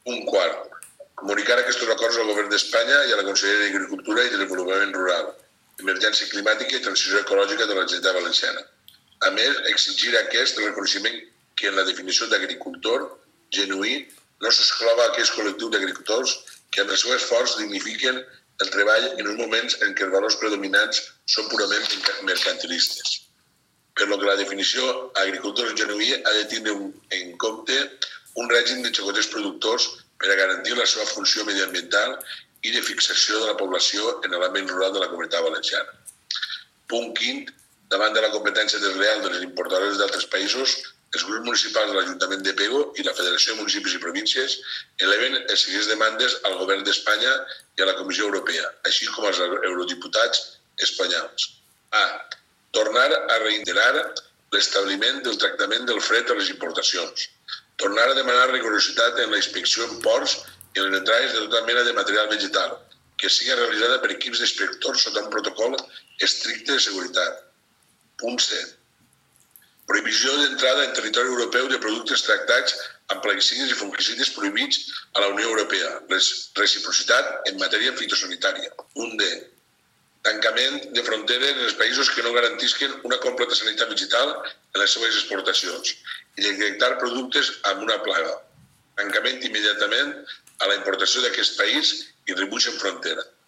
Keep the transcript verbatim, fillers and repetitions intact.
Punt quart. Comunicar aquests acords al Govern d'Espanya i a la Conselleria d'Agricultura i Desenvolupament Rural, Emergència Climàtica i Transició Ecològica de la Generalitat Valenciana. A més, exigir aquest el reconeixement que en la definició d'agricultor genuí no s'exclova aquells col·lectius d'agricultors que amb el seu esforç dignifiquen el treball en uns moments en què els valors predominants són purament mercantilistes. Per lo que la definició agricultor genuí ha de tenir en compte un règim de xacoters productors per a garantir la seva funció mediambiental i de fixació de la població en l'àmbit rural de la Comunitat Valenciana. Punt quint. Davant de la competència desleal de les importadores d'altres països, els grups municipals de l'Ajuntament de Pego i la Federació de Municipis i Províncies eleven les seguents demandes al Govern d'Espanya i a la Comissió Europea, així com als eurodiputats espanyols. A. Tornar a reiterar l'establiment del tractament del fred a les importacions. Tornar a demanar rigorositat en la inspecció en ports i en les entrades de tota mena de material vegetal, que sigui realitzada per equips d'inspectors sota un protocol estricte de seguretat. Punt C. Prohibició d'entrada en territori europeu de productes tractats amb plaguicides i fungicides prohibits a la Unió Europea. Reciprocitat en matèria fitosanitària. Punt D. Tancament de fronteres en els països que no garantisquen una completa sanitat vegetal en les seves exportacions i detectar productes amb una plaga. Tancament immediatament a la importació d'aquest país i rebuig en frontera.